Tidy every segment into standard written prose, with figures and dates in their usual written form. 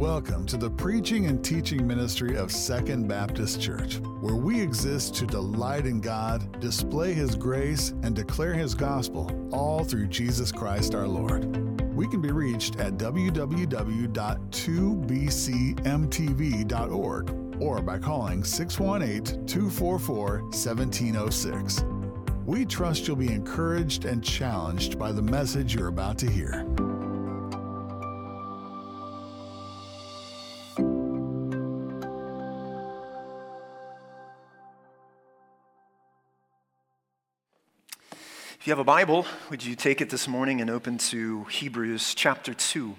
Welcome to the preaching and teaching ministry of Second Baptist Church, where we exist to delight in God, display His grace, and declare His gospel, all through Jesus Christ our Lord. We can be reached at www.2bcmtv.org or by calling 618-244-1706. We trust you'll be encouraged and challenged by the message you're about to hear. If you have a Bible, would you take it this morning and open to Hebrews chapter 2?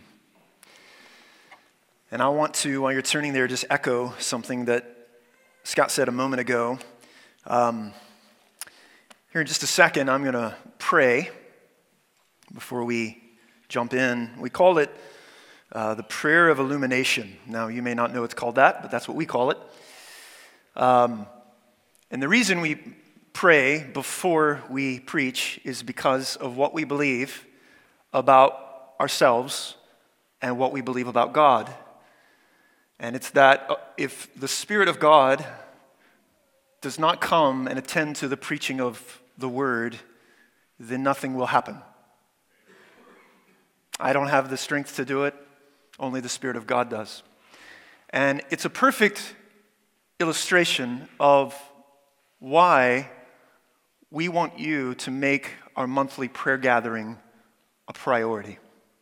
And I want to, while you're turning there, just echo something that Scott said a moment ago. Here in just a second, I'm going to pray before we jump in. We call it the prayer of illumination. Now, you may not know it's called that, but that's what we call it. And the reason we pray before we preach is because of what we believe about ourselves and what we believe about God. And it's that if the Spirit of God does not come and attend to the preaching of the Word, then nothing will happen. I don't have the strength to do it. Only the Spirit of God does. And it's a perfect illustration of why we want you to make our monthly prayer gathering a priority.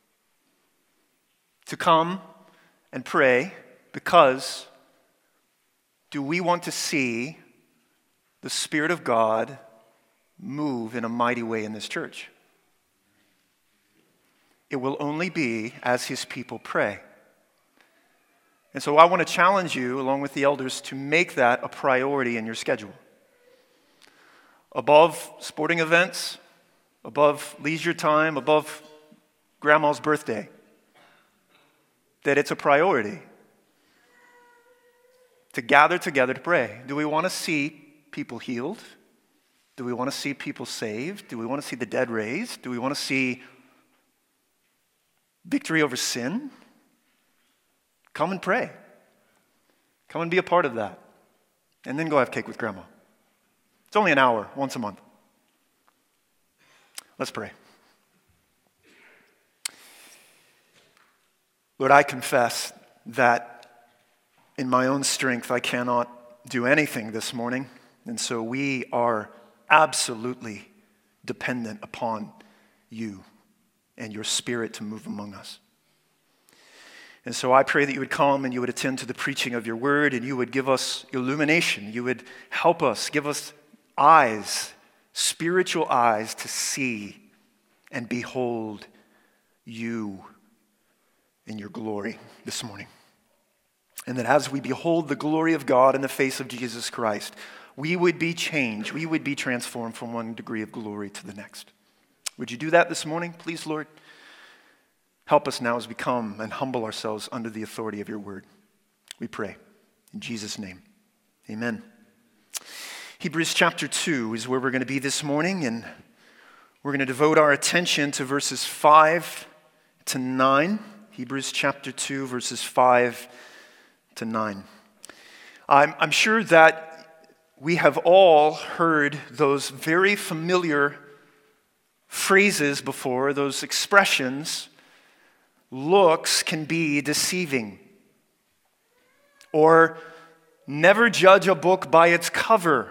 To come and pray because do we want to see the Spirit of God move in a mighty way in this church? It will only be as His people pray. And so I want to challenge you, along with the elders, to make that a priority in your schedule. Above sporting events, above leisure time, above grandma's birthday, that it's a priority to gather together to pray. Do we want to see people healed? Do we want to see people saved? Do we want to see the dead raised? Do we want to see victory over sin? Come and pray. Come and be a part of that. And then go have cake with grandma. It's only an hour, once a month. Let's pray. Lord, I confess that in my own strength I cannot do anything this morning, and so we are absolutely dependent upon you and your Spirit to move among us. And so I pray that you would come and you would attend to the preaching of your word, and you would give us illumination. You would help us, give us eyes, spiritual eyes to see and behold you in your glory this morning. And that as we behold the glory of God in the face of Jesus Christ, we would be changed, we would be transformed from one degree of glory to the next. Would you do that this morning, please, Lord? Help us now as we come and humble ourselves under the authority of your word. We pray in Jesus' name. Amen. Hebrews chapter 2 is where we're going to be this morning, and we're going to devote our attention to verses 5 to 9. Hebrews chapter 2, verses 5 to 9. I'm sure that we have all heard those very familiar phrases before, those expressions. Looks can be deceiving. Or never judge a book by its cover.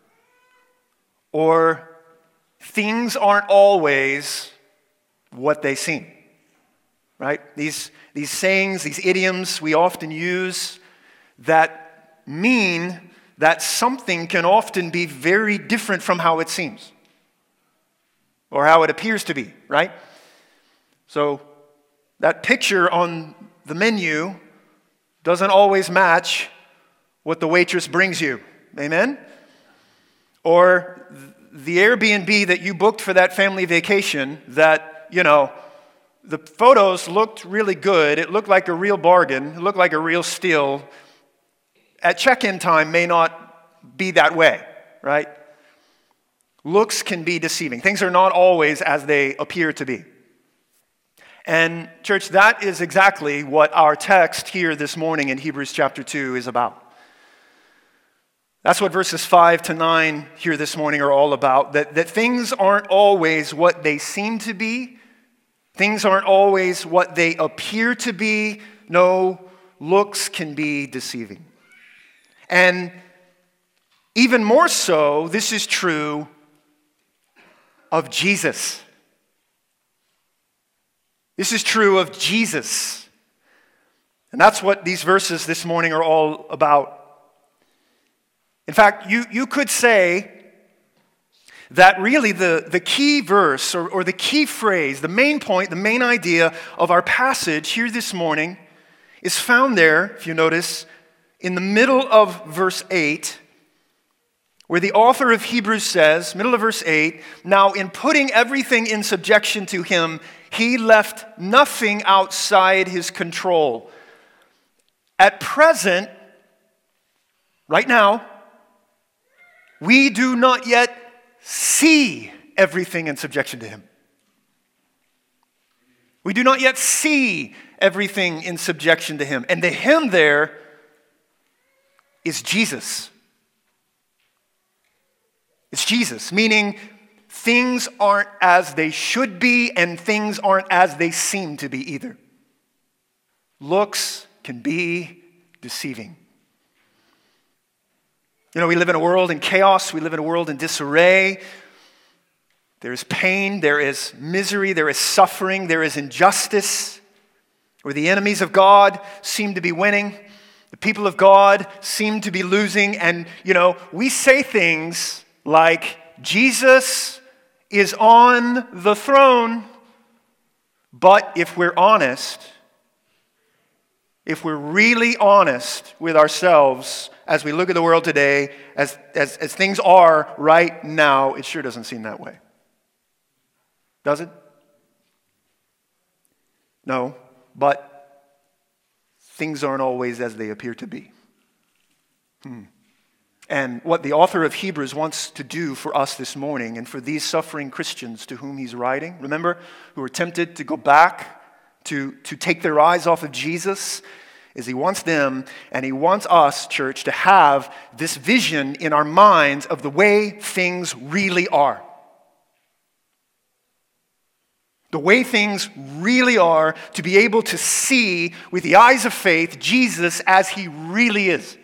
Or things aren't always what they seem. Right? These sayings, these idioms we often use that mean that something can often be very different from how it seems. Or how it appears to be, right? So that picture on the menu doesn't always match what the waitress brings you. Amen? Or the Airbnb that you booked for that family vacation that, the photos looked really good. It looked like a real bargain. It looked like a real steal. At check-in time may not be that way, right? Looks can be deceiving. Things are not always as they appear to be. And church, that is exactly what our text here this morning in Hebrews chapter 2 is about. That's what verses 5 to 9 here this morning are all about, that things aren't always what they seem to be. Things aren't always what they appear to be. No, looks can be deceiving. And even more so, this is true of Jesus. This is true of Jesus. And that's what these verses this morning are all about. In fact, you could say that really the key verse or the key phrase, the main point, the main idea of our passage here this morning is found there, if you notice, in the middle of verse 8, where the author of Hebrews says, middle of verse 8, "Now in putting everything in subjection to him, he left nothing outside his control." At present, right now, we do not yet see everything in subjection to him. We do not yet see everything in subjection to him. And the him there is Jesus. It's Jesus, meaning things aren't as they should be and things aren't as they seem to be either. Looks can be deceiving. You know, we live in a world in chaos. We live in a world in disarray. There is pain. There is misery. There is suffering. There is injustice. Where the enemies of God seem to be winning. The people of God seem to be losing. And, you know, we say things like, Jesus is on the throne. But if we're honest, if we're really honest with ourselves as we look at the world today, as things are right now, it sure doesn't seem that way. Does it? No, but things aren't always as they appear to be. And what the author of Hebrews wants to do for us this morning and for these suffering Christians to whom he's writing, remember, who are tempted to go back to take their eyes off of Jesus, is he wants them and he wants us, church, to have this vision in our minds of the way things really are. The way things really are, to be able to see with the eyes of faith Jesus as he really is.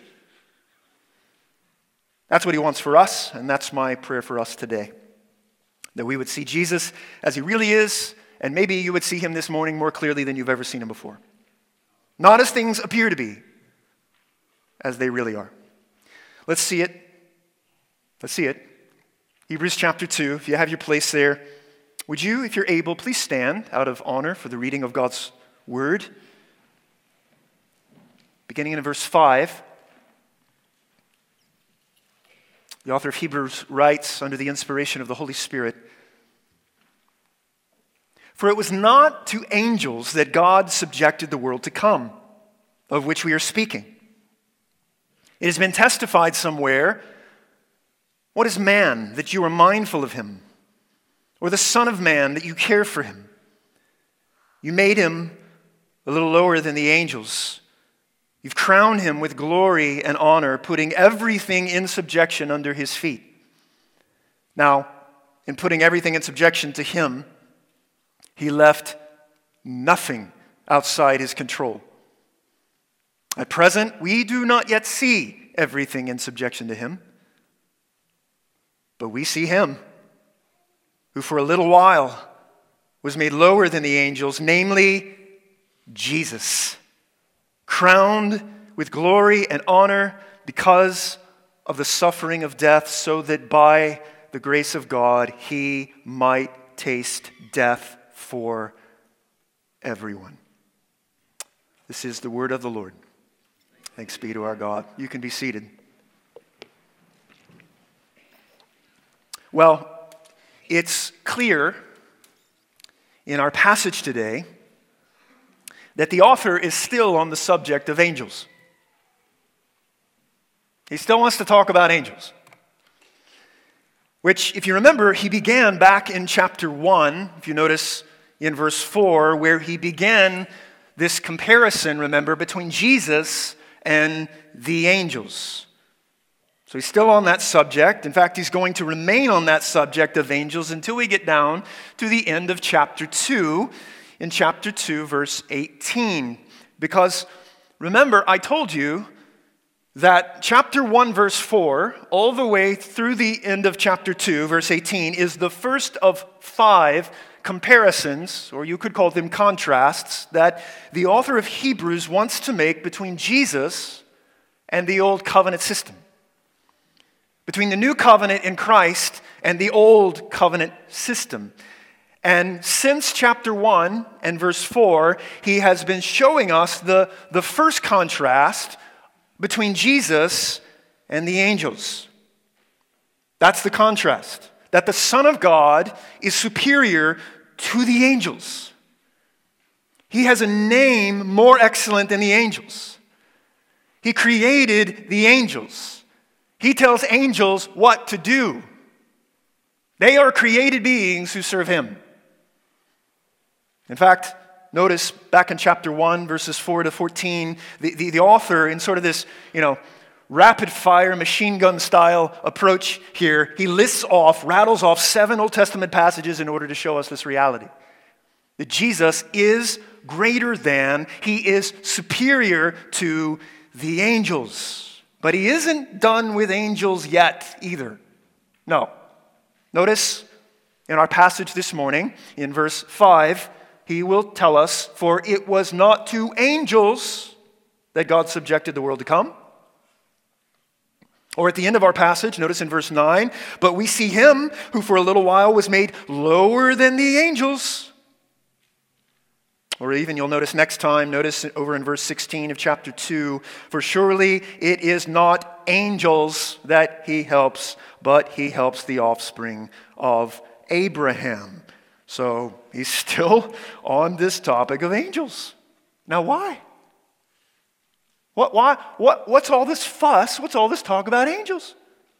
That's what he wants for us, and that's my prayer for us today. That we would see Jesus as he really is, and maybe you would see him this morning more clearly than you've ever seen him before. Not as things appear to be, as they really are. Let's see it. Let's see it. Hebrews chapter 2, if you have your place there, would you, if you're able, please stand out of honor for the reading of God's word. Beginning in verse 5, the author of Hebrews writes under the inspiration of the Holy Spirit, "For it was not to angels that God subjected the world to come, of which we are speaking. It has been testified somewhere, 'What is man that you are mindful of him? Or the Son of Man that you care for him? You made him a little lower than the angels. You've crowned him with glory and honor, putting everything in subjection under his feet.' Now, in putting everything in subjection to him, he left nothing outside his control. At present, we do not yet see everything in subjection to him, but we see him who for a little while was made lower than the angels, namely Jesus, crowned with glory and honor because of the suffering of death, so that by the grace of God he might taste death for everyone." This is the word of the Lord. Thanks be to our God. You can be seated. Well, it's clear in our passage today that the author is still on the subject of angels. He still wants to talk about angels, which, if you remember, he began back in chapter 1. If you notice in verse 4, where he began this comparison, remember, between Jesus and the angels. So he's still on that subject. In fact, he's going to remain on that subject of angels until we get down to the end of chapter 2, in chapter 2, verse 18. Because remember, I told you that chapter 1, verse 4, all the way through the end of chapter 2, verse 18, is the first of 5 comparisons, or you could call them contrasts, that the author of Hebrews wants to make between Jesus and the old covenant system. Between the new covenant in Christ and the old covenant system. And since chapter 1 and verse 4, he has been showing us the first contrast between Jesus and the angels. That's the contrast. That the Son of God is superior to the angels. He has a name more excellent than the angels. He created the angels. He tells angels what to do. They are created beings who serve him. In fact, notice back in chapter 1, verses 4 to 14, the author, in sort of this, rapid-fire, machine gun style approach here, he rattles off 7 Old Testament passages in order to show us this reality. That Jesus is greater than, he is superior to the angels. But he isn't done with angels yet either. No. Notice in our passage this morning, in verse 5, he will tell us, "For it was not to angels that God subjected the world to come." Or at the end of our passage, notice in verse 9, "But we see him who for a little while was made lower than the angels." Or even you'll notice next time, notice over in verse 16 of chapter 2, "For surely it is not angels that he helps, but he helps the offspring of Abraham." So he's still on this topic of angels. Now why? What's all this fuss? What's all this talk about angels?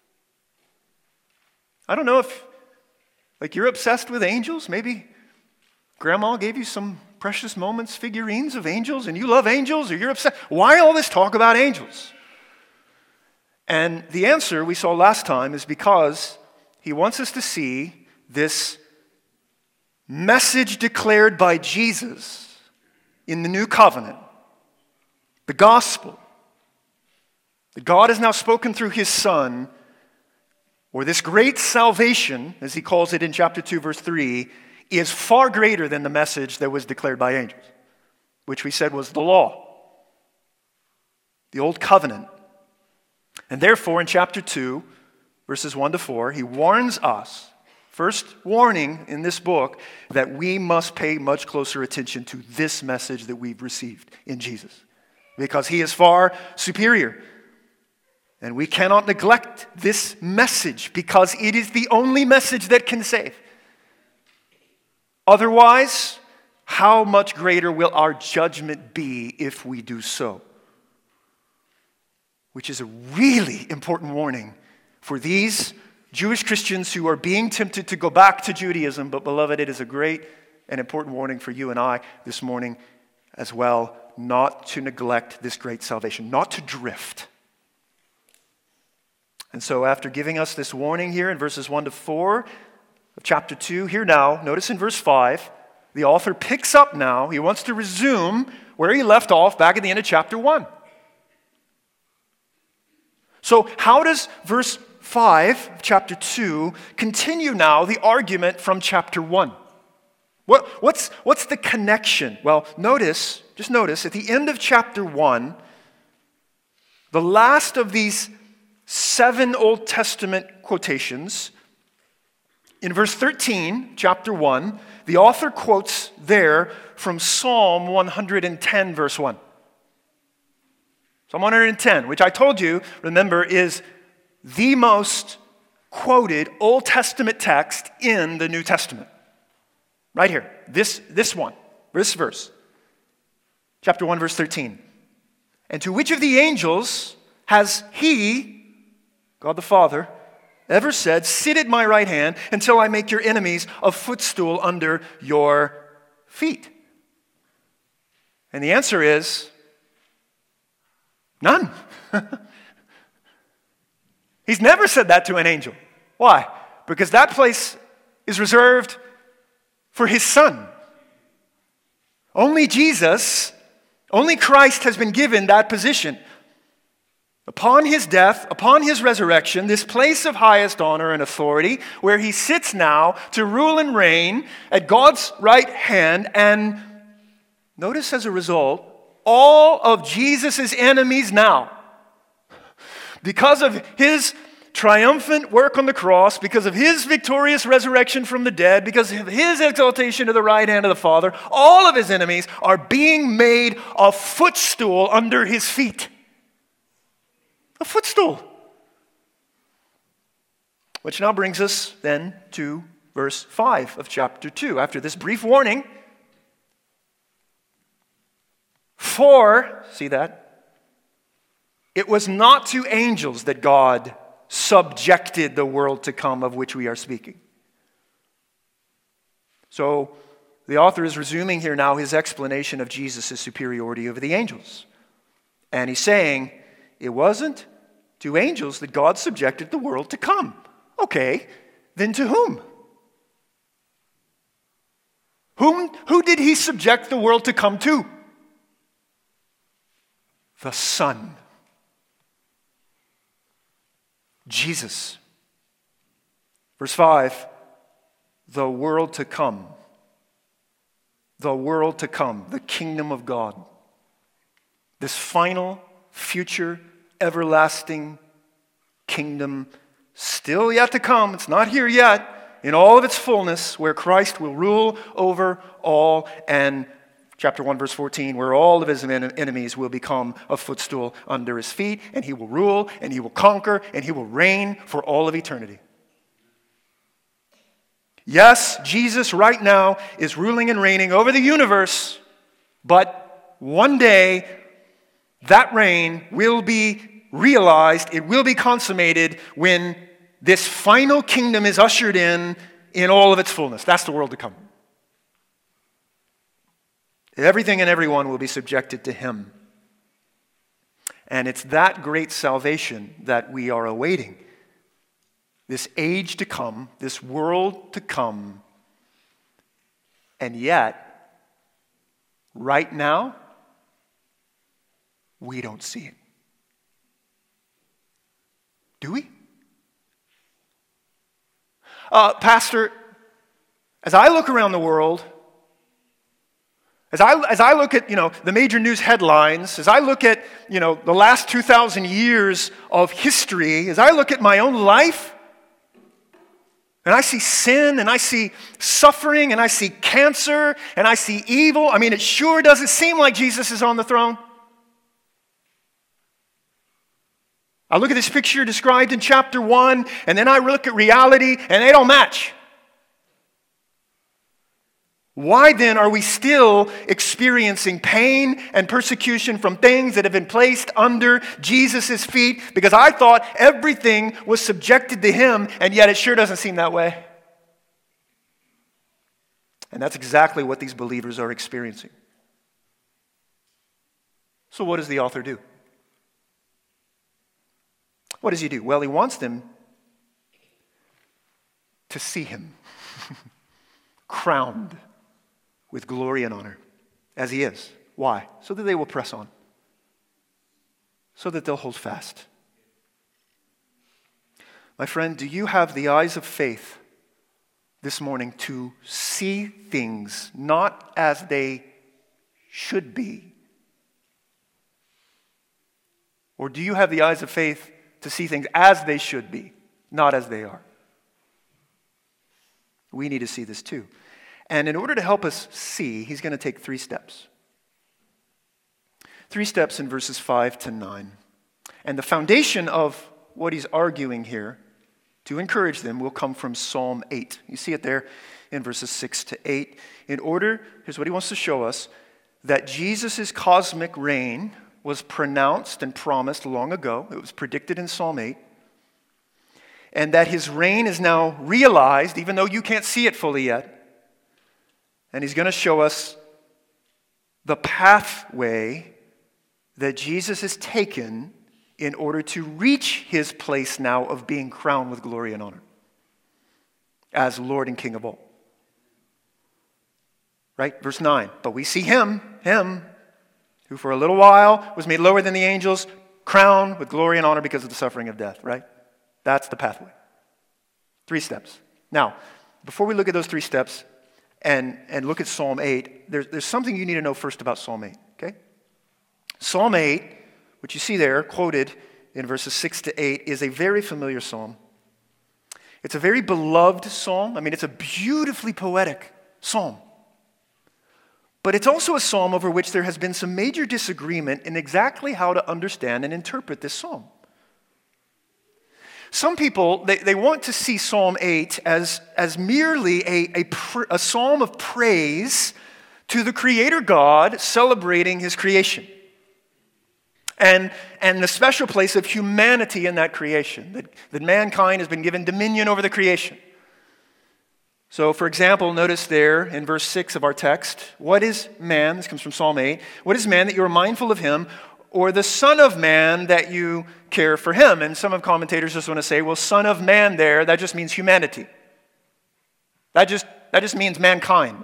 I don't know if, you're obsessed with angels. Maybe Grandma gave you some precious moments, figurines of angels, and you love angels, or you're obsessed. Why all this talk about angels? And the answer we saw last time is because he wants us to see this message declared by Jesus in the new covenant, the gospel, that God has now spoken through his Son, or this great salvation, as he calls it in chapter 2, verse 3, is far greater than the message that was declared by angels, which we said was the law, the old covenant. And therefore, in chapter 2, verses 1 to 4, he warns us, first warning in this book, that we must pay much closer attention to this message that we've received in Jesus, because he is far superior. And we cannot neglect this message because it is the only message that can save. Otherwise, how much greater will our judgment be if we do so? Which is a really important warning for these Jewish Christians who are being tempted to go back to Judaism. But beloved, it is a great and important warning for you and I this morning as well, not to neglect this great salvation, not to drift. And so after giving us this warning here in verses 1 to 4, of chapter 2, here now, notice in verse 5, the author picks up now. He wants to resume where he left off back at the end of chapter 1. So how does verse 5 of chapter 2 continue now the argument from chapter 1? What's the connection? Well, just notice, at the end of chapter 1, the last of these 7 Old Testament quotations, in verse 13, chapter 1, the author quotes there from Psalm 110, verse 1. Psalm 110, which I told you, remember, is the most quoted Old Testament text in the New Testament. Right here, this verse. Chapter 1, verse 13. "And to which of the angels has he," God the Father, "ever said, 'Sit at my right hand until I make your enemies a footstool under your feet? And the answer is none. He's never said that to an angel. Why? Because that place is reserved for his Son. Only Jesus, only Christ has been given that position. Upon his death, upon his resurrection, this place of highest honor and authority, where he sits now to rule and reign at God's right hand, and notice as a result, all of Jesus' enemies now, because of his triumphant work on the cross, because of his victorious resurrection from the dead, because of his exaltation to the right hand of the Father, all of his enemies are being made a footstool under his feet. A footstool. Which now brings us then to verse 5 of chapter 2. After this brief warning, for, see that? It was not to angels that God subjected the world to come of which we are speaking. So the author is resuming here now his explanation of Jesus' superiority over the angels. And he's saying, it wasn't to angels that God subjected the world to come. Okay, then to whom? Who did he subject the world to come to? The Son. Jesus. Verse 5, the world to come. The world to come, the kingdom of God. This final, future, everlasting kingdom still yet to come. It's not here yet. In all of its fullness, where Christ will rule over all, and chapter 1, verse 14, where all of his enemies will become a footstool under his feet, and he will rule, and he will conquer, and he will reign for all of eternity. Yes, Jesus right now is ruling and reigning over the universe, but one day that reign will be realized, it will be consummated when this final kingdom is ushered in all of its fullness. That's the world to come. Everything and everyone will be subjected to him. And it's that great salvation that we are awaiting. This age to come, this world to come. And yet, right now, we don't see it. Do we? Pastor, as I look around the world, as I look at, the major news headlines, as I look at, the last 2,000 years of history, as I look at my own life, and I see sin, and I see suffering, and I see cancer, and I see evil, it sure doesn't seem like Jesus is on the throne. I look at this picture described in chapter 1, and then I look at reality, and they don't match. Why then are we still experiencing pain and persecution from things that have been placed under Jesus' feet? Because I thought everything was subjected to him, and yet it sure doesn't seem that way. And that's exactly what these believers are experiencing. So what does the author do? What does he do? Well, he wants them to see him crowned with glory and honor as he is. Why? So that they will press on. So that they'll hold fast. My friend, do you have the eyes of faith this morning to see things not as they should be? Or do you have the eyes of faith to see things as they should be, not as they are? We need to see this too. And in order to help us see, he's going to take 3 steps. 3 steps in verses 5 to 9. And the foundation of what he's arguing here to encourage them will come from Psalm 8. You see it there in verses 6 to 8. Here's what he wants to show us, that Jesus' cosmic reign was pronounced and promised long ago. It was predicted in Psalm 8. And that his reign is now realized, even though you can't see it fully yet. And he's going to show us the pathway that Jesus has taken in order to reach his place now of being crowned with glory and honor as Lord and King of all. Right? Verse 9. But we see him, who for a little while was made lower than the angels, crowned with glory and honor because of the suffering of death. Right? That's the pathway. 3 steps. Now, before we look at those 3 steps and look at Psalm 8, there's something you need to know first about Psalm 8. Okay? Psalm 8, which you see there, quoted in verses 6 to 8, is a very familiar psalm. It's a very beloved psalm. I mean, it's a beautifully poetic psalm. But it's also a psalm over which there has been some major disagreement in exactly how to understand and interpret this psalm. Some people, they want to see Psalm 8 as merely a psalm of praise to the Creator God celebrating his creation. And the special place of humanity in that creation, that mankind has been given dominion over the creation. So, for example, notice there in verse 6 of our text, what is man? This comes from Psalm 8. What is man that you are mindful of him, or the Son of Man that you care for him? And some of commentators just want to say, well, Son of Man there, that just means humanity. That just means mankind.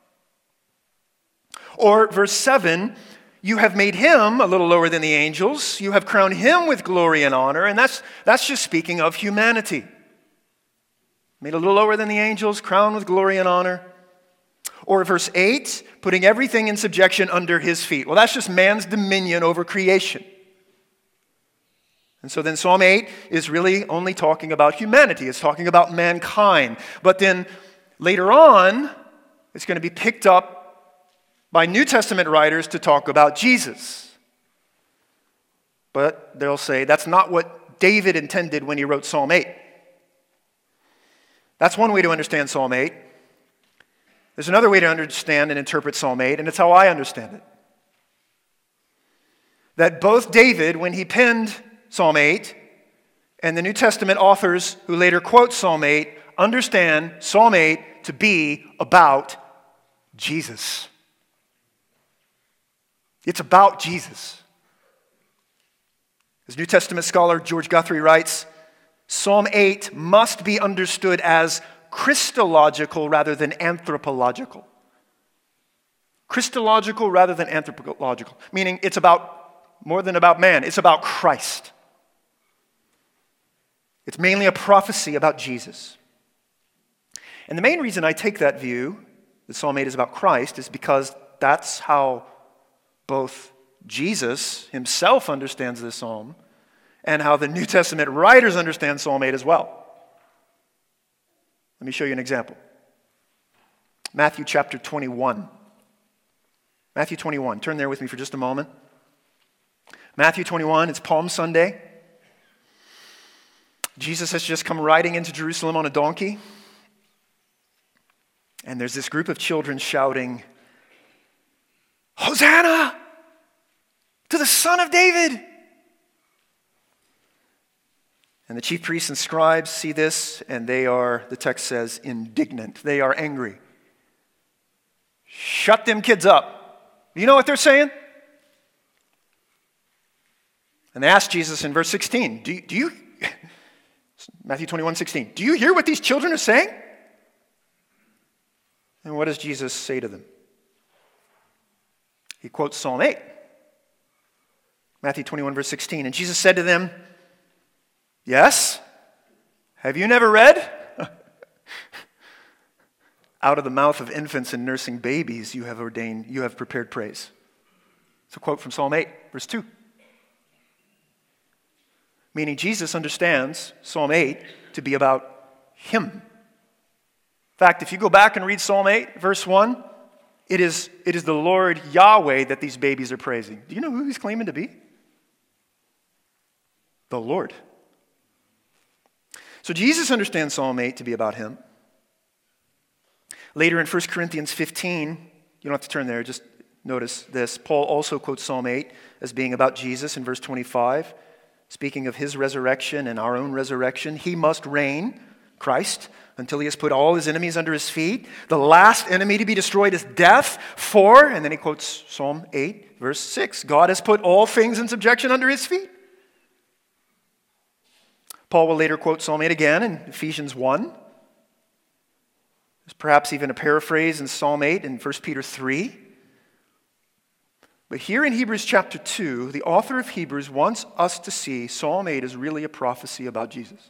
Or verse 7, you have made him a little lower than the angels. You have crowned him with glory and honor. And that's just speaking of humanity. Made a little lower than the angels, crowned with glory and honor. Or verse 8, putting everything in subjection under his feet. Well, that's just man's dominion over creation. And so then Psalm 8 is really only talking about humanity. It's talking about mankind. But then later on, it's going to be picked up by New Testament writers to talk about Jesus. But they'll say that's not what David intended when he wrote Psalm 8. That's one way to understand Psalm 8. There's another way to understand and interpret Psalm 8, and it's how I understand it. That both David, when he penned Psalm 8, and the New Testament authors who later quote Psalm 8, understand Psalm 8 to be about Jesus. It's about Jesus. As New Testament scholar George Guthrie writes, Psalm 8 must be understood as Christological rather than anthropological. Christological rather than anthropological, meaning it's about more than about man, it's about Christ. It's mainly a prophecy about Jesus. And the main reason I take that view, that Psalm 8 is about Christ, is because that's how both Jesus himself understands this psalm and how the New Testament writers understand Psalm 8 as well. Let me show you an example. Matthew chapter 21. Matthew 21. Turn there with me for just a moment. Matthew 21, it's Palm Sunday. Jesus has just come riding into Jerusalem on a donkey. And there's this group of children shouting, Hosanna to the Son of David. And the chief priests and scribes see this, and they are, the text says, indignant. They are angry. Shut them kids up. You know what they're saying? And they ask Jesus in verse 16, do you Matthew 21:16, do you hear what these children are saying? And what does Jesus say to them? He quotes Psalm 8. Matthew 21, verse 16. And Jesus said to them, yes, have you never read? Out of the mouth of infants and nursing babies you have prepared praise. It's a quote from Psalm 8, verse 2. Meaning Jesus understands Psalm 8 to be about him. In fact, if you go back and read Psalm 8, verse 1, it is the Lord Yahweh that these babies are praising. Do you know who he's claiming to be? The Lord. So Jesus understands Psalm 8 to be about him. Later in 1 Corinthians 15, you don't have to turn there, just notice this. Paul also quotes Psalm 8 as being about Jesus in verse 25. Speaking of his resurrection and our own resurrection, he must reign Christ, until he has put all his enemies under his feet. The last enemy to be destroyed is death. For, and then he quotes Psalm 8, verse 6, God has put all things in subjection under his feet. Paul will later quote Psalm 8 again in Ephesians 1. There's perhaps even a paraphrase in Psalm 8 in 1 Peter 3. But here in Hebrews chapter 2, the author of Hebrews wants us to see Psalm 8 is really a prophecy about Jesus.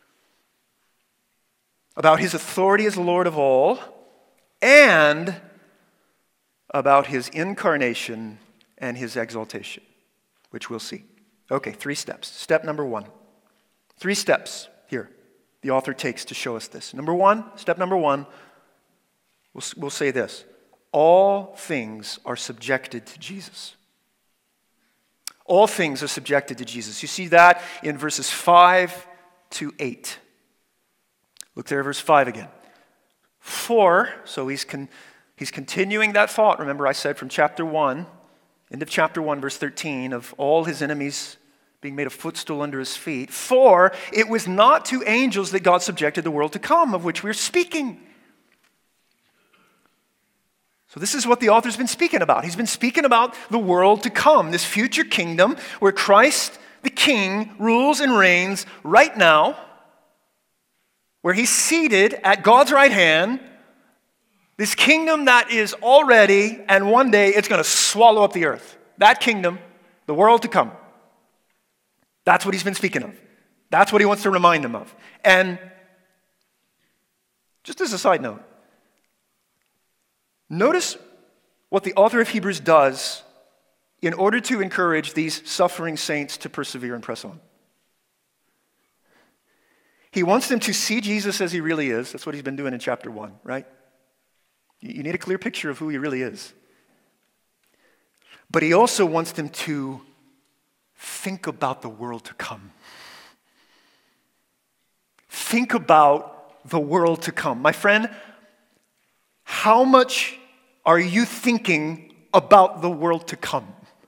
About his authority as Lord of all, and about his incarnation and his exaltation, which we'll see. Okay, 3 steps. Step number 1. 3 steps here the author takes to show us this. Step number one, we'll say this. All things are subjected to Jesus. All things are subjected to Jesus. You see that in verses 5 to 8. Look there, verse 5 again. For, so he's continuing that thought. Remember I said from chapter 1, end of chapter 1, verse 13, of all his enemies being made a footstool under his feet. For it was not to angels that God subjected the world to come, of which we're speaking. So this is what the author's been speaking about. He's been speaking about the world to come, this future kingdom where Christ the King rules and reigns right now, where he's seated at God's right hand, this kingdom that is already, and one day it's going to swallow up the earth. That kingdom, the world to come. That's what he's been speaking of. That's what he wants to remind them of. And just as a side note, notice what the author of Hebrews does in order to encourage these suffering saints to persevere and press on. He wants them to see Jesus as he really is. That's what he's been doing in chapter 1, right? You need a clear picture of who he really is. But he also wants them to think about the world to come. Think about the world to come. My friend, how much are you thinking about the world to come?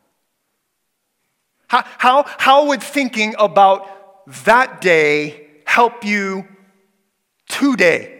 How would thinking about that day help you today?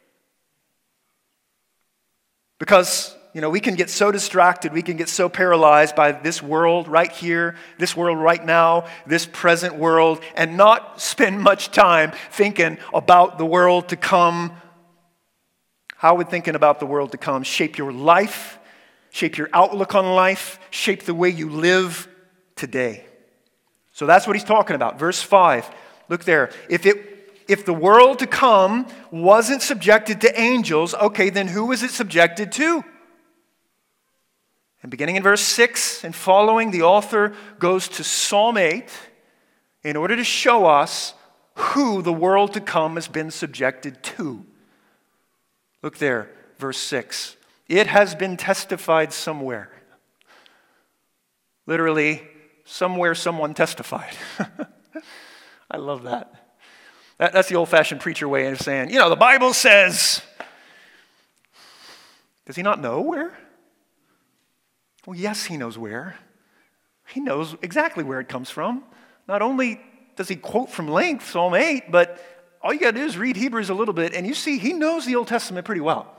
Because, we can get so distracted, we can get so paralyzed by this world right here, this world right now, this present world, and not spend much time thinking about the world to come. How would thinking about the world to come shape your life, shape your outlook on life, shape the way you live today? So that's what he's talking about. Verse 5, look there. If the world to come wasn't subjected to angels, okay, then who is it subjected to? And beginning in verse 6 and following, the author goes to Psalm 8 in order to show us who the world to come has been subjected to. Look there, verse 6. It has been testified somewhere. Literally, somewhere someone testified. I love that. That's the old-fashioned preacher way of saying, the Bible says. Does he not know where? Well, yes, he knows where. He knows exactly where it comes from. Not only does he quote from length, Psalm 8, but all you got to do is read Hebrews a little bit, and you see he knows the Old Testament pretty well.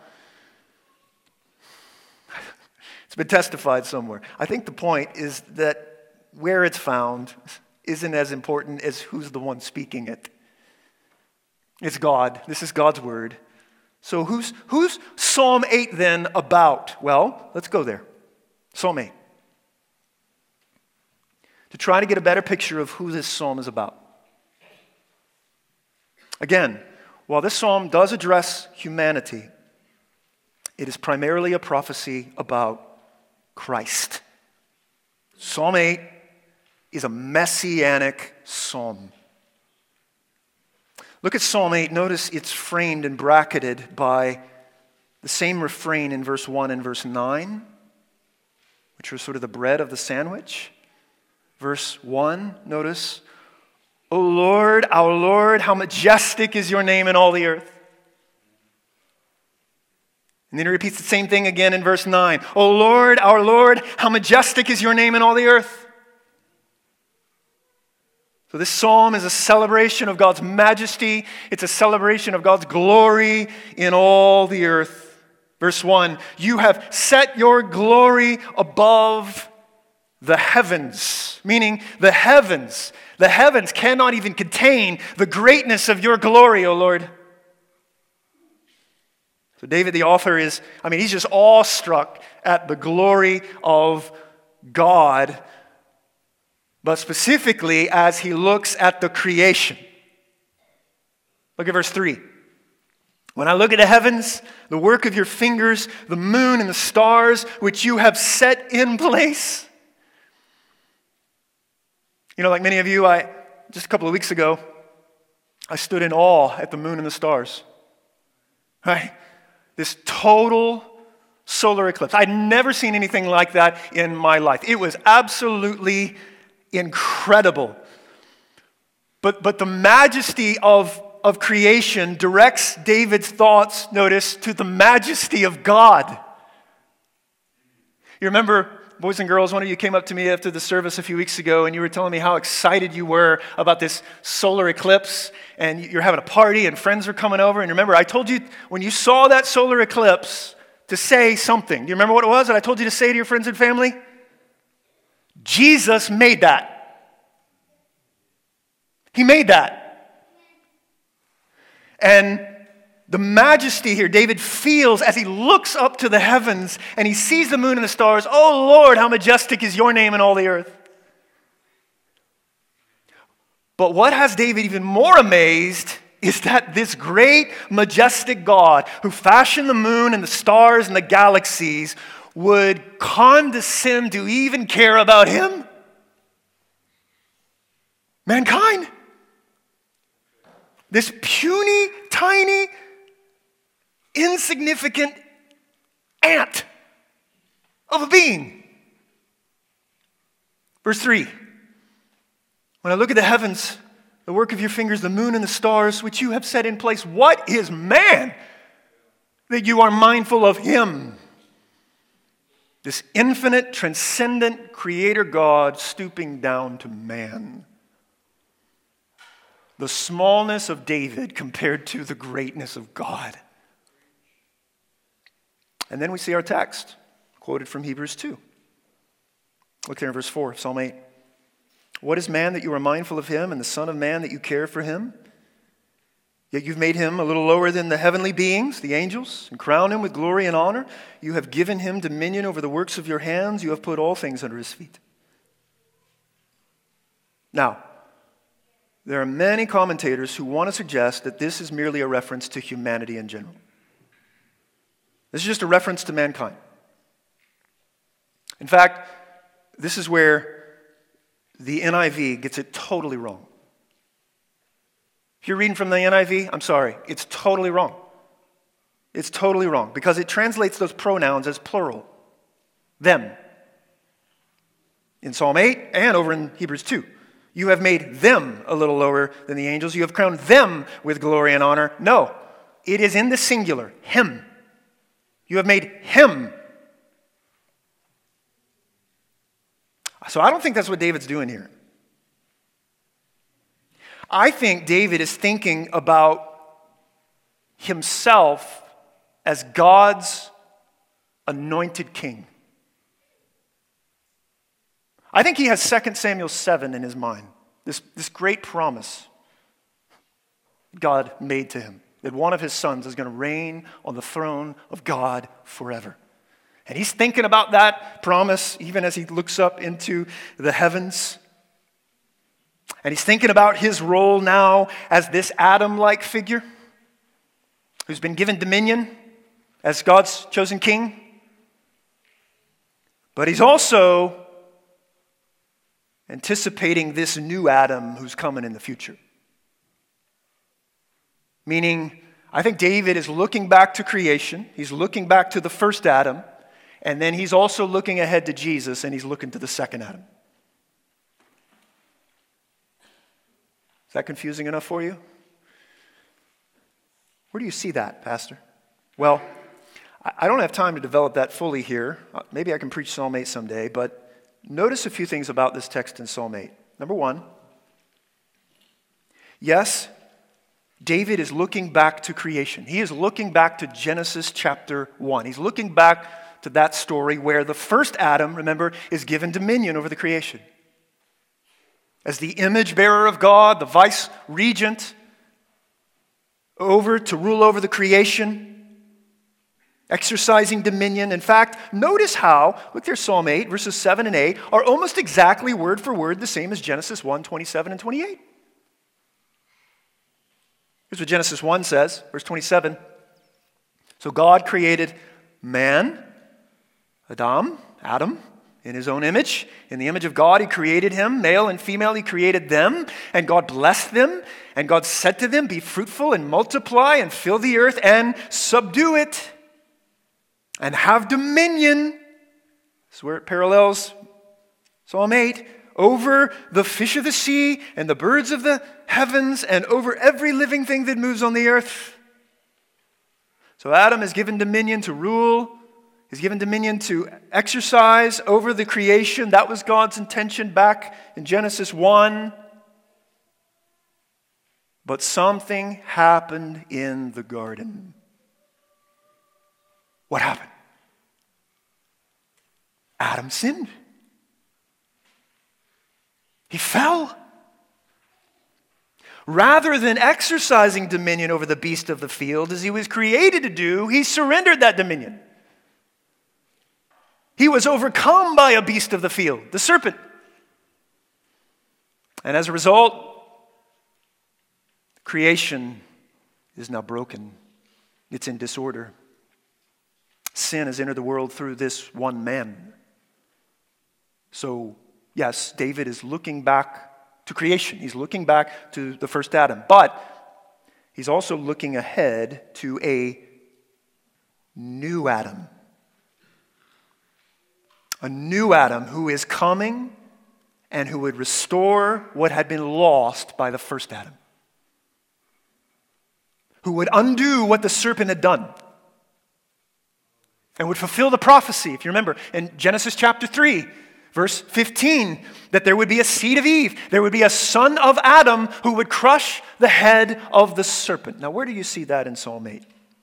It's been testified somewhere. I think the point is that where it's found isn't as important as who's the one speaking it. It's God. This is God's word. So who's Psalm 8 then about? Well, let's go there. Psalm 8. To try to get a better picture of who this psalm is about. Again, while this psalm does address humanity, it is primarily a prophecy about Christ. Psalm 8 is a messianic psalm. Look at Psalm 8. Notice it's framed and bracketed by the same refrain in verse 1 and verse 9, which was sort of the bread of the sandwich. Verse 1, notice, O Lord, our Lord, how majestic is your name in all the earth. And then he repeats the same thing again in verse 9. O Lord, our Lord, how majestic is your name in all the earth. So this psalm is a celebration of God's majesty. It's a celebration of God's glory in all the earth. Verse 1, you have set your glory above the heavens, meaning the heavens. The heavens cannot even contain the greatness of your glory, O Lord. So David, the author, he's just awestruck at the glory of God, but specifically as he looks at the creation. Look at verse 3. When I look at the heavens, the work of your fingers, the moon and the stars, which you have set in place. You know, like many of you, just a couple of weeks ago, I stood in awe at the moon and the stars. Right? This total solar eclipse. I'd never seen anything like that in my life. It was absolutely incredible. But the majesty of creation directs David's thoughts, notice, to the majesty of God. You remember, boys and girls, one of you came up to me after the service a few weeks ago and you were telling me how excited you were about this solar eclipse, and you're having a party and friends are coming over. And remember, I told you when you saw that solar eclipse to say something. Do you remember what it was that I told you to say to your friends and family? Jesus made that. He made that. And the majesty here, David feels as he looks up to the heavens and he sees the moon and the stars. Oh Lord, how majestic is your name in all the earth. But what has David even more amazed is that this great, majestic God who fashioned the moon and the stars and the galaxies would condescend to even care about him? Mankind. This puny, tiny, insignificant ant of a being. Verse 3. When I look at the heavens, the work of your fingers, the moon and the stars, which you have set in place, what is man that you are mindful of him? This infinite, transcendent creator God stooping down to man. The smallness of David compared to the greatness of God. And then we see our text, quoted from Hebrews 2. Look there in verse 4, Psalm 8. What is man that you are mindful of him, and the son of man that you care for him? Yet you've made him a little lower than the heavenly beings, the angels, and crowned him with glory and honor. You have given him dominion over the works of your hands. You have put all things under his feet. Now, there are many commentators who want to suggest that this is merely a reference to humanity in general. This is just a reference to mankind. In fact, this is where the NIV gets it totally wrong. If you're reading from the NIV, I'm sorry, it's totally wrong. It's totally wrong because it translates those pronouns as plural. Them. In Psalm 8 and over in Hebrews 2. You have made them a little lower than the angels. You have crowned them with glory and honor. No, it is in the singular, him. You have made him. So I don't think that's what David's doing here. I think David is thinking about himself as God's anointed king. I think he has 2 Samuel 7 in his mind, this great promise God made to him, that one of his sons is going to reign on the throne of God forever. And he's thinking about that promise even as he looks up into the heavens. And he's thinking about his role now as this Adam-like figure who's been given dominion as God's chosen king. But he's also anticipating this new Adam who's coming in the future. Meaning, I think David is looking back to creation. He's looking back to the first Adam. And then he's also looking ahead to Jesus, and he's looking to the second Adam. Is that confusing enough for you? Where do you see that, Pastor? Well, I don't have time to develop that fully here. Maybe I can preach Psalm 8 someday, but notice a few things about this text in Psalm 8. Number one, Yes, David is looking back to creation. He is looking back to Genesis chapter 1. He's looking back to that story where the first Adam, remember, is given dominion over the creation. As the image bearer of God, the vice regent, to rule over the creation, exercising dominion. In fact, notice how, look there, Psalm 8, verses 7 and 8, are almost exactly word for word the same as Genesis 1, 27 and 28. Here's what Genesis 1 says, verse 27. So God created man, Adam, in his own image. In the image of God, he created him. Male and female, he created them. And God blessed them. And God said to them, be fruitful and multiply and fill the earth and subdue it. And have dominion. This is where it parallels Psalm 8. Over the fish of the sea and the birds of the heavens and over every living thing that moves on the earth. So Adam is given dominion to rule. He's given dominion to exercise over the creation. That was God's intention back in Genesis 1. But something happened in the garden. What happened? Adam sinned. He fell. Rather than exercising dominion over the beast of the field as he was created to do, he surrendered that dominion. He was overcome by a beast of the field, the serpent. And as a result, creation is now broken. It's in disorder. Sin has entered the world through this one man. So, yes, David is looking back to creation. He's looking back to the first Adam. But he's also looking ahead to a new Adam. A new Adam who is coming and who would restore what had been lost by the first Adam. Who would undo what the serpent had done. And would fulfill the prophecy, if you remember, in Genesis chapter 3, verse 15, that there would be a seed of Eve. There would be a son of Adam who would crush the head of the serpent. Now, where do you see that in Psalm 8?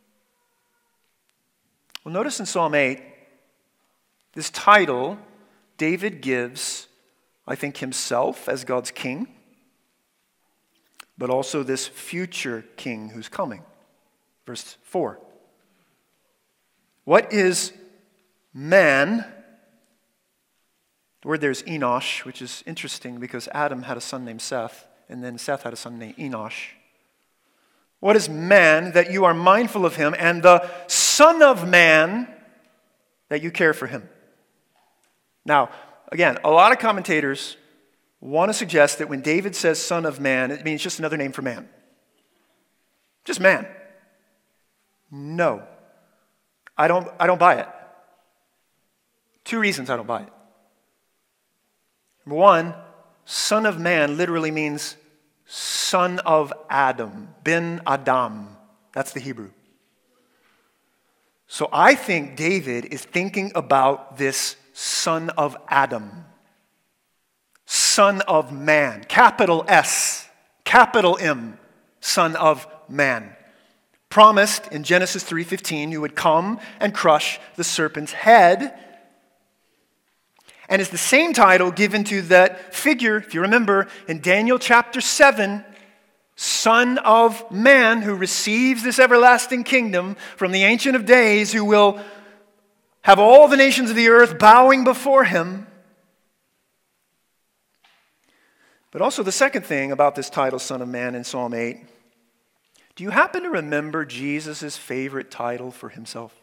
Well, notice in Psalm 8, this title David gives, I think, himself as God's king, but also this future king who's coming. Verse 4. What is man? The word there is Enosh, which is interesting because Adam had a son named Seth, and then Seth had a son named Enosh. What is man that you are mindful of him, and the Son of Man that you care for him? Now, again, a lot of commentators want to suggest that when David says Son of Man, it means just another name for man. Just man. No. I don't buy it. Two reasons I don't buy it. Number one, Son of Man literally means son of Adam. Ben Adam. That's the Hebrew. So I think David is thinking about this son of Adam. Son of man. Capital S. Capital M. Son of man. Promised in Genesis 3:15, you would come and crush the serpent's head. And it's the same title given to that figure, if you remember, in Daniel chapter 7, Son of Man, who receives this everlasting kingdom from the Ancient of Days, who will have all the nations of the earth bowing before him. But also the second thing about this title, Son of Man, in Psalm 8, do you happen to remember Jesus' favorite title for himself?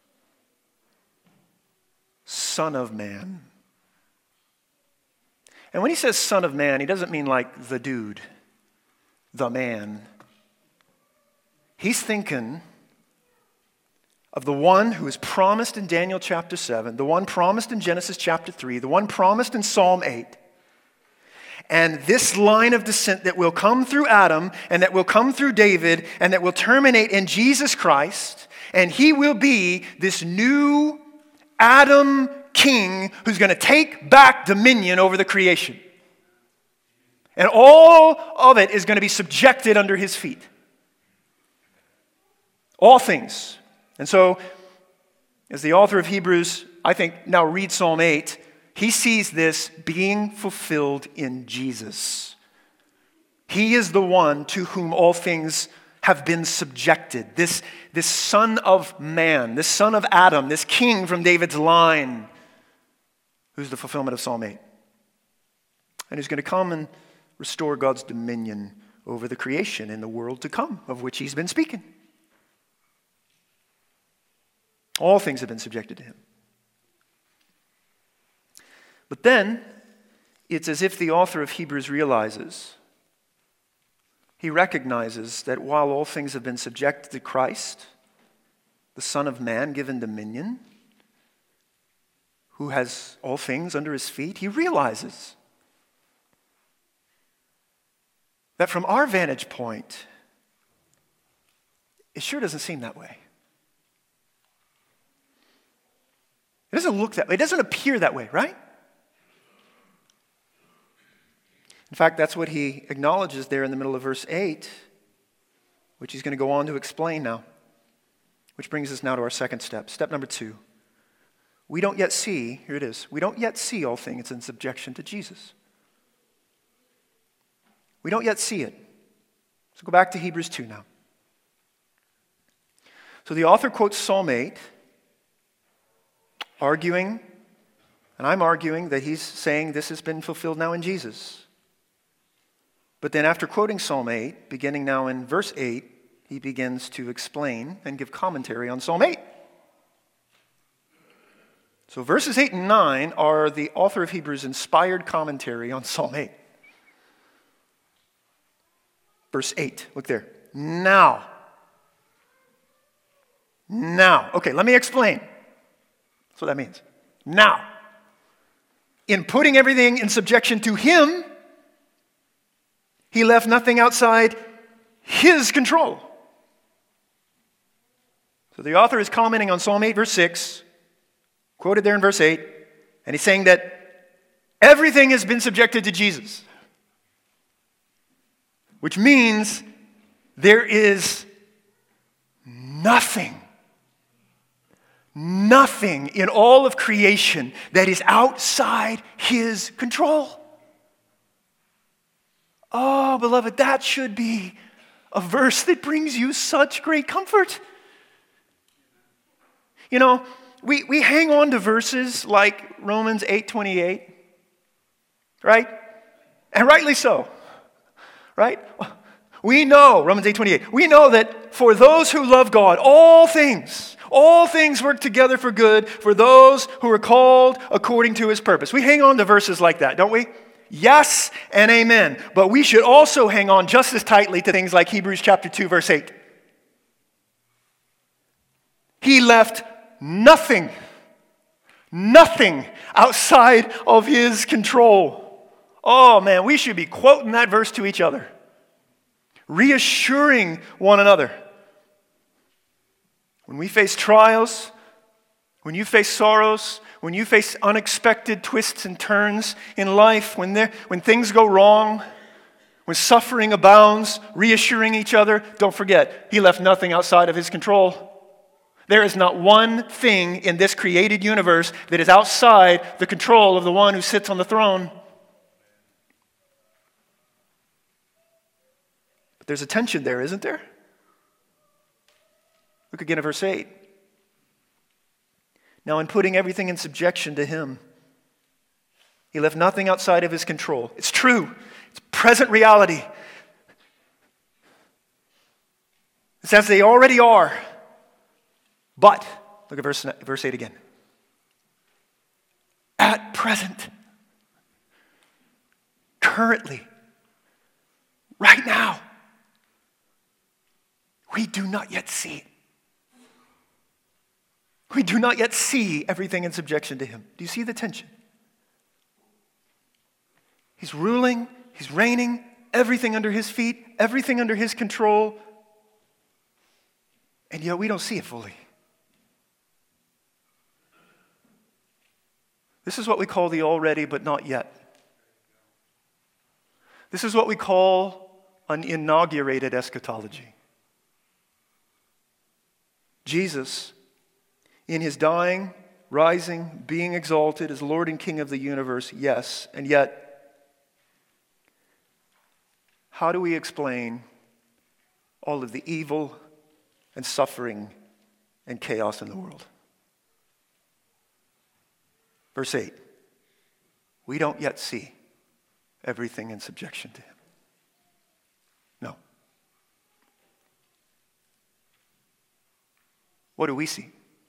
Son of Man. And when he says Son of Man, he doesn't mean like the dude, the man. He's thinking of the one who is promised in Daniel chapter 7, the one promised in Genesis chapter 3, the one promised in Psalm 8. And this line of descent that will come through Adam and that will come through David and that will terminate in Jesus Christ. And he will be this new Adam king who's going to take back dominion over the creation. And all of it is going to be subjected under his feet. All things. And so, as the author of Hebrews, I think, now reads Psalm 8, he sees this being fulfilled in Jesus. He is the one to whom all things have been subjected. This son of man, this son of Adam, this king from David's line, who's the fulfillment of Psalm 8. And who's going to come and restore God's dominion over the creation in the world to come, of which he's been speaking. All things have been subjected to him. But then, it's as if the author of Hebrews realizes, he recognizes that while all things have been subjected to Christ, the Son of Man given dominion, who has all things under his feet, he realizes that from our vantage point, it sure doesn't seem that way. It doesn't look that way. It doesn't appear that way, right? In fact, that's what he acknowledges there in the middle of verse 8, which he's going to go on to explain now, which brings us now to our second step. Step number 2. We don't yet see, here it is, we don't yet see all things in subjection to Jesus. We don't yet see it. So go back to Hebrews 2 now. So the author quotes Psalm 8, arguing, and I'm arguing that he's saying this has been fulfilled now in Jesus. But then after quoting Psalm 8, beginning now in verse 8, he begins to explain and give commentary on Psalm 8. So verses 8 and 9 are the author of Hebrews' inspired commentary on Psalm 8. Verse 8, look there. Now. Okay, let me explain. That's what that means. Now, in putting everything in subjection to him, he left nothing outside his control. So the author is commenting on Psalm 8, verse 6, quoted there in verse 8, and he's saying that everything has been subjected to Jesus, which means there is nothing in all of creation that is outside his control. Oh, beloved, that should be a verse that brings you such great comfort. You know, we hang on to verses like Romans 8:28, right? And rightly so, right? We know, Romans 8:28, we know that for those who love God, all things work together for good for those who are called according to his purpose. We hang on to verses like that, don't we? Yes and amen. But we should also hang on just as tightly to things like Hebrews chapter 2, verse 8. He left nothing outside of his control. Oh man, we should be quoting that verse to each other, reassuring one another. When we face trials, when you face sorrows, when you face unexpected twists and turns in life, when things go wrong, when suffering abounds, reassuring each other, don't forget, he left nothing outside of his control. There is not one thing in this created universe that is outside the control of the one who sits on the throne. But there's a tension there, isn't there? Look again at verse 8. Now, in putting everything in subjection to him, he left nothing outside of his control. It's true. It's present reality. It's as they already are. But, look at verse 8 again. At present, currently, right now, we do not yet see it. We do not yet see everything in subjection to him. Do you see the tension? He's ruling, he's reigning, everything under his feet, everything under his control, and yet we don't see it fully. This is what we call the already but not yet. This is what we call an inaugurated eschatology. Jesus, in his dying, rising, being exalted as Lord and King of the universe, yes, and yet, how do we explain all of the evil and suffering and chaos in the world? Verse 8, we don't yet see everything in subjection to him. No. What do we see?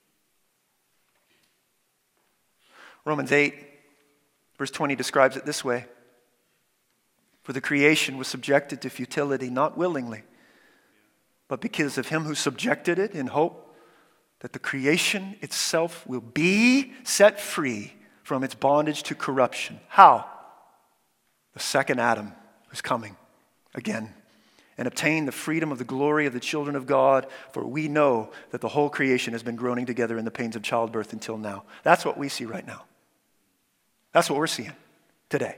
Romans 8, verse 20 describes it this way. For the creation was subjected to futility, not willingly, but because of him who subjected it, in hope that the creation itself will be set free from its bondage to corruption. How? The second Adam who's coming again, and obtain the freedom of the glory of the children of God, for we know that the whole creation has been groaning together in the pains of childbirth until now. That's what we see right now. That's what we're seeing today.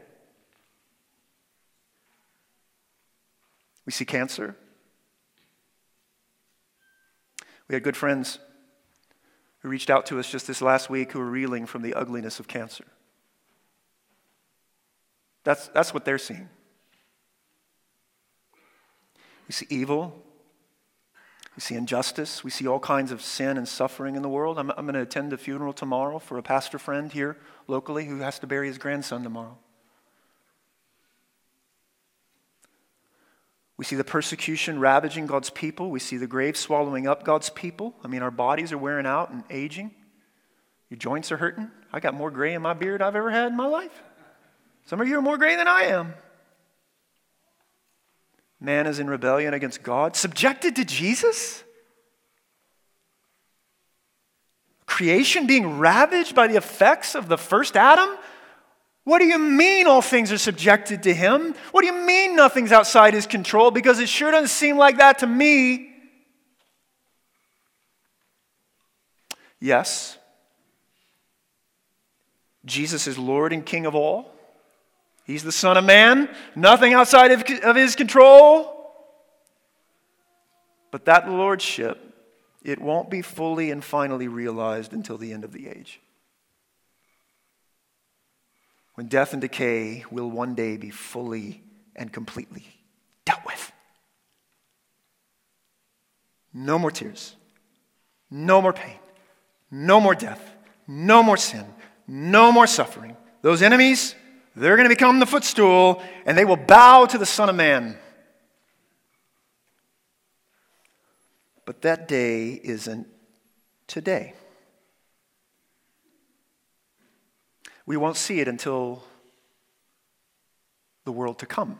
We see cancer. We had good friends who reached out to us just this last week who were reeling from the ugliness of cancer. That's what they're seeing. We see evil. We see injustice. We see all kinds of sin and suffering in the world. I'm going to attend a funeral tomorrow for a pastor friend here locally who has to bury his grandson tomorrow. We see the persecution ravaging God's people. We see the grave swallowing up God's people. I mean, our bodies are wearing out and aging. Your joints are hurting. I got more gray in my beard I've ever had in my life. Some of you are more gray than I am. Man is in rebellion against God, subjected to Jesus. Creation being ravaged by the effects of the first Adam. What do you mean all things are subjected to him? What do you mean nothing's outside his control? Because it sure doesn't seem like that to me. Yes, Jesus is Lord and King of all. He's the Son of Man, nothing outside of his control. But that lordship, it won't be fully and finally realized until the end of the age. When death and decay will one day be fully and completely dealt with. No more tears, no more pain, no more death, no more sin, no more suffering. Those enemies, they're going to become the footstool, and they will bow to the Son of Man. But that day isn't today. We won't see it until the world to come.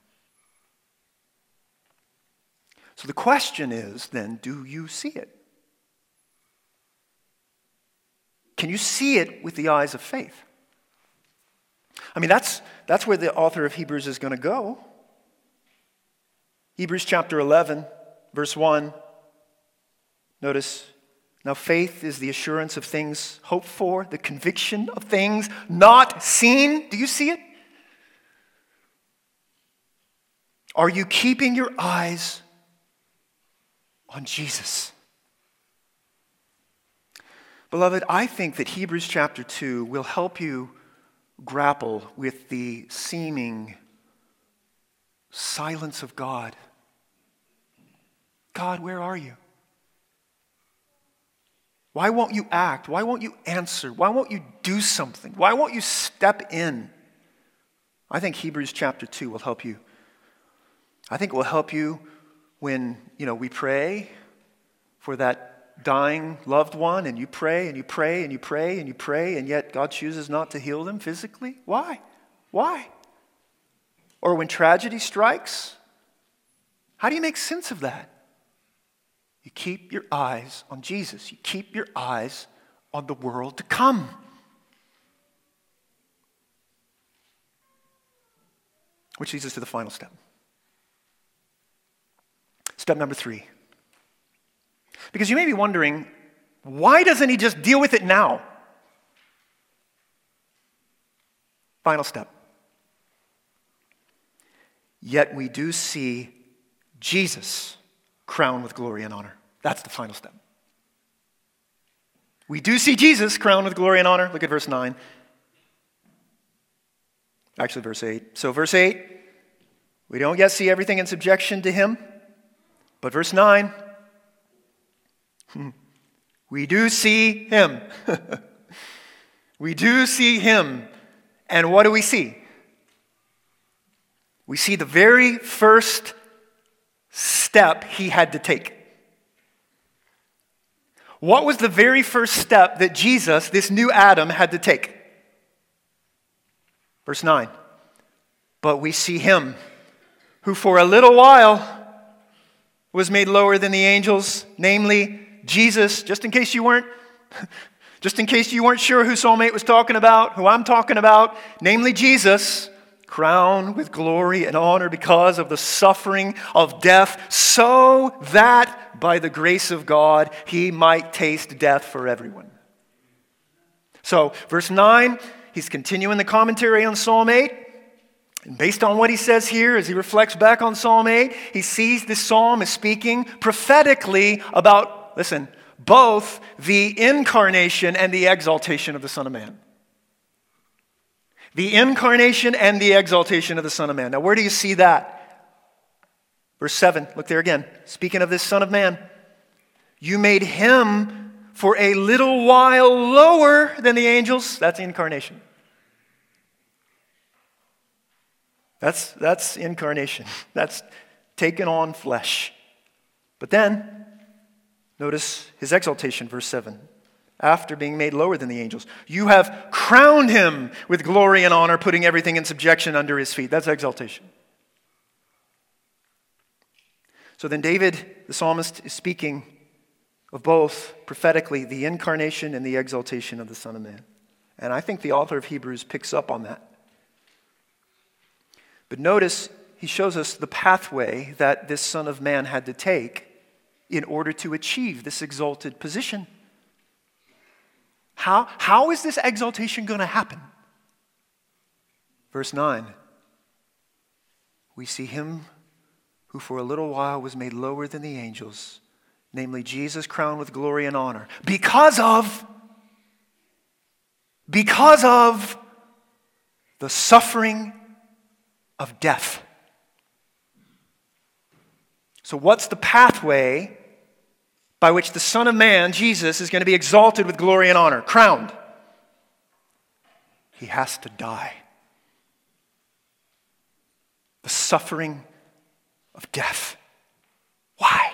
So the question is then, do you see it? Can you see it with the eyes of faith? I mean, that's where the author of Hebrews is going to go. Hebrews chapter 11, verse 1. Notice, now faith is the assurance of things hoped for, the conviction of things not seen. Do you see it? Are you keeping your eyes on Jesus? Beloved, I think that Hebrews chapter 2 will help you grapple with the seeming silence of God. God, where are you? Why won't you act? Why won't you answer? Why won't you do something? Why won't you step in? I think Hebrews chapter 2 will help you. I think it will help you when, we pray for that dying loved one, and you pray and you pray and you pray and you pray, and yet God chooses not to heal them physically. Why? Why? Or when tragedy strikes, how do you make sense of that? You keep your eyes on Jesus. You keep your eyes on the world to come. Which leads us to the final step. Step number 3. Because you may be wondering, why doesn't he just deal with it now? Final step. yet we do see Jesus crowned with glory and honor. That's the final step. We do see Jesus crowned with glory and honor. Look at verse 9. Actually, verse 8. So verse 8, we don't yet see everything in subjection to him. But verse 9, we do see him. We do see him. And what do we see? We see the very first step he had to take. What was the very first step that Jesus, this new Adam, had to take? Verse 9. But we see him who for a little while was made lower than the angels, namely Jesus. Just in case you weren't sure who Psalm 8 was talking about, who I'm talking about, namely Jesus, crowned with glory and honor because of the suffering of death, so that by the grace of God he might taste death for everyone. So, verse 9, he's continuing the commentary on Psalm 8. And based on what he says here, as he reflects back on Psalm 8, he sees this psalm is speaking prophetically about, listen, both the incarnation and the exaltation of the Son of Man. The incarnation and the exaltation of the Son of Man. Now, where do you see that? Verse 7, look there again. Speaking of this Son of Man, you made him for a little while lower than the angels. That's the incarnation. That's incarnation. That's taken on flesh. But then, notice his exaltation, verse 7. After being made lower than the angels, you have crowned him with glory and honor, putting everything in subjection under his feet. That's exaltation. So then David, the psalmist, is speaking of both prophetically the incarnation and the exaltation of the Son of Man. And I think the author of Hebrews picks up on that. But notice he shows us the pathway that this Son of Man had to take in order to achieve this exalted position. How is this exaltation going to happen? Verse 9. We see him who for a little while was made lower than the angels, namely Jesus crowned with glory and honor, because of the suffering of death. So what's the pathway by which the Son of Man, Jesus, is going to be exalted with glory and honor, crowned? He has to die. The suffering of death. Why?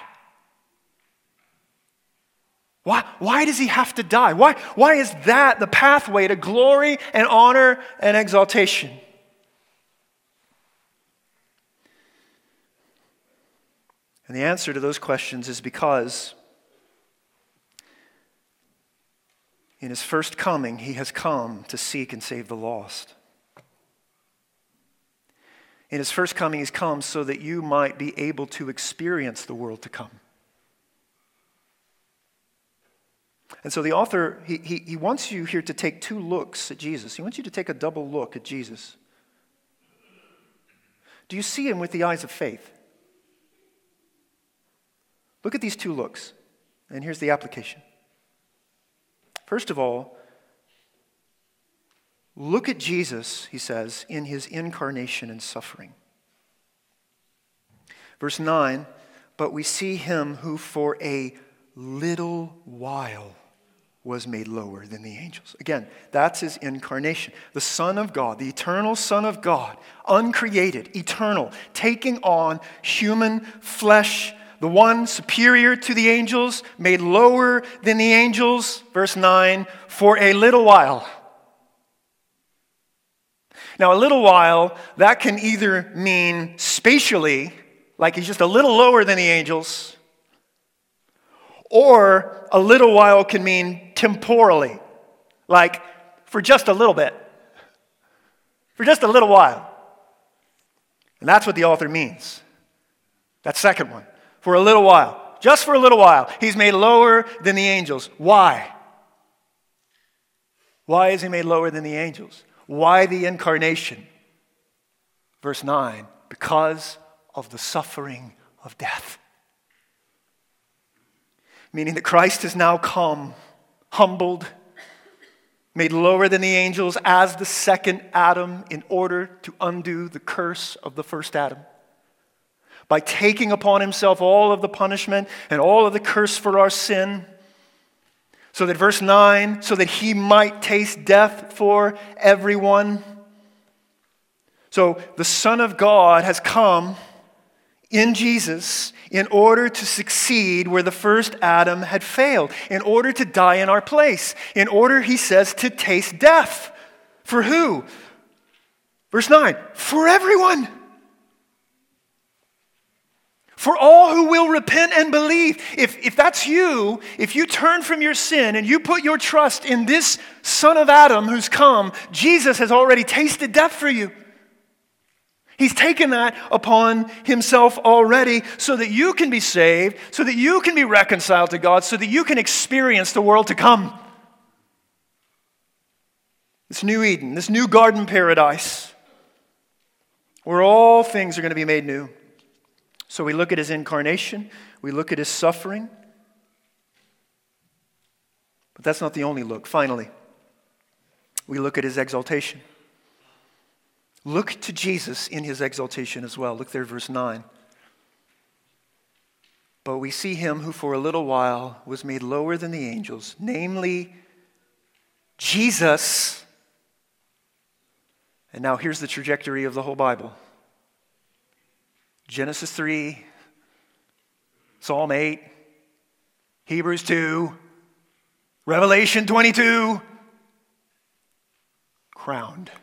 Why does he have to die? Why is that the pathway to glory and honor and exaltation? And the answer to those questions is because in his first coming, he has come to seek and save the lost. In his first coming, he's come so that you might be able to experience the world to come. And so the author, he wants you here to take two looks at Jesus. He wants you to take a double look at Jesus. Do you see him with the eyes of faith? Look at these two looks, and here's the application. First of all, look at Jesus, he says, in his incarnation and suffering. Verse 9, but we see him who for a little while was made lower than the angels. Again, that's his incarnation. The Son of God, the eternal Son of God, uncreated, eternal, taking on human flesh, the one superior to the angels, made lower than the angels, verse 9, for a little while. Now, a little while, that can either mean spatially, like he's just a little lower than the angels, or a little while can mean temporally, like for just a little bit, for just a little while. And that's what the author means. That second one. For a little while. Just for a little while. He's made lower than the angels. Why? Why is he made lower than the angels? Why the incarnation? Verse 9. because of the suffering of death. Meaning that Christ has now come, humbled, made lower than the angels as the second Adam in order to undo the curse of the first Adam. By taking upon himself all of the punishment and all of the curse for our sin, so that verse 9, so that he might taste death for everyone. So the Son of God has come in Jesus in order to succeed where the first Adam had failed, in order to die in our place, in order, he says, to taste death. For who? Verse 9, for everyone. For all who will repent and believe. If that's you, if you turn from your sin and you put your trust in this Son of Adam who's come, Jesus has already tasted death for you. He's taken that upon himself already so that you can be saved, so that you can be reconciled to God, so that you can experience the world to come. This new Eden, this new garden paradise, where all things are going to be made new. So we look at his incarnation, we look at his suffering, but that's not the only look. Finally, we look at his exaltation. Look to Jesus in his exaltation as well. Look there, verse 9. But we see him who for a little while was made lower than the angels, namely Jesus. And now here's the trajectory of the whole Bible. Genesis 3, Psalm 8, Hebrews 2, Revelation 22, crowned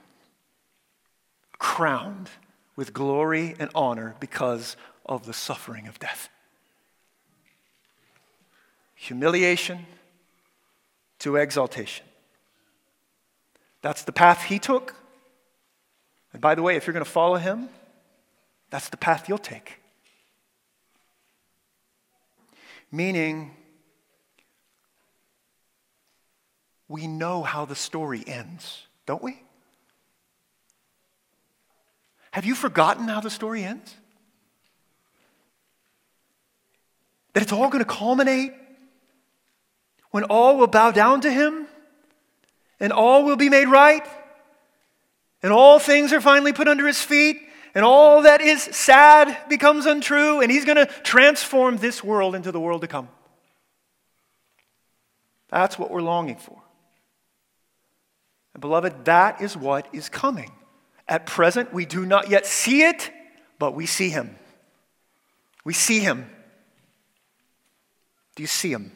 with glory and honor because of the suffering of death. Humiliation to exaltation. That's the path he took. And by the way, if you're going to follow him, that's the path you'll take. Meaning, we know how the story ends, don't we? Have you forgotten how the story ends? That it's all going to culminate when all will bow down to him and all will be made right and all things are finally put under his feet and all that is sad becomes untrue and he's going to transform this world into the world to come. That's what we're longing for. And beloved, that is what is coming. At present, we do not yet see it, but we see him. We see him. Do you see him?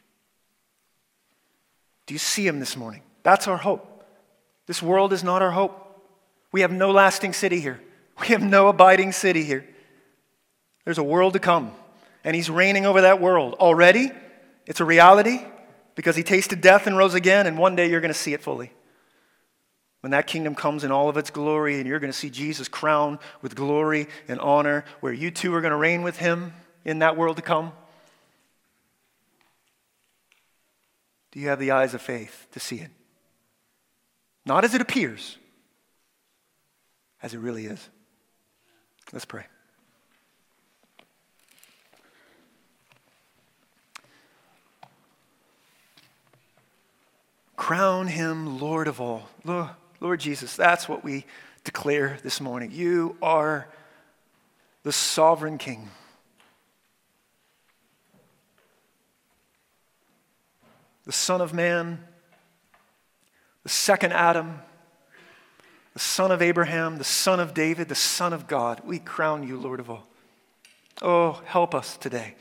Do you see him this morning? That's our hope. This world is not our hope. We have no lasting city here. We have no abiding city here. There's a world to come, and he's reigning over that world. Already, it's a reality because he tasted death and rose again, and one day you're going to see it fully. When that kingdom comes in all of its glory and you're going to see Jesus crowned with glory and honor, where you too are going to reign with him in that world to come. Do you have the eyes of faith to see it? Not as it appears, as it really is. Let's pray. Crown him Lord of all. Lord Jesus, that's what we declare this morning. You are the sovereign King. The Son of Man, the second Adam, the Son of Abraham, the Son of David, the Son of God. We crown you Lord of all. Oh, help us today.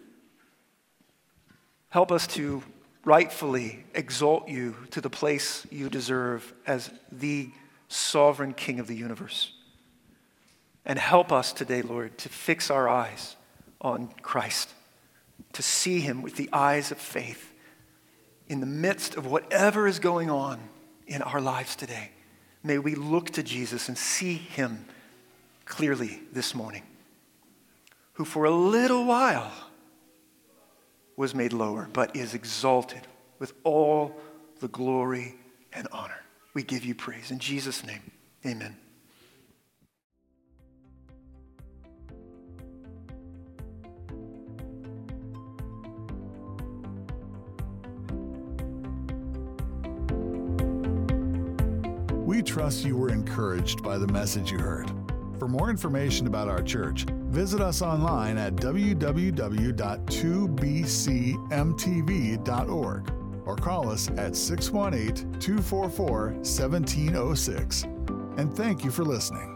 Help us to rightfully exalt you to the place you deserve as the sovereign King of the universe. And help us today, Lord, to fix our eyes on Christ, to see him with the eyes of faith in the midst of whatever is going on in our lives today. May we look to Jesus and see him clearly this morning, who for a little while was made lower, but is exalted with all the glory and honor. We give you praise. In Jesus' name, amen. trust you were encouraged by the message you heard. For more information about our church, visit us online at www.2bcmtv.org or call us at 618-244-1706. And thank you for listening.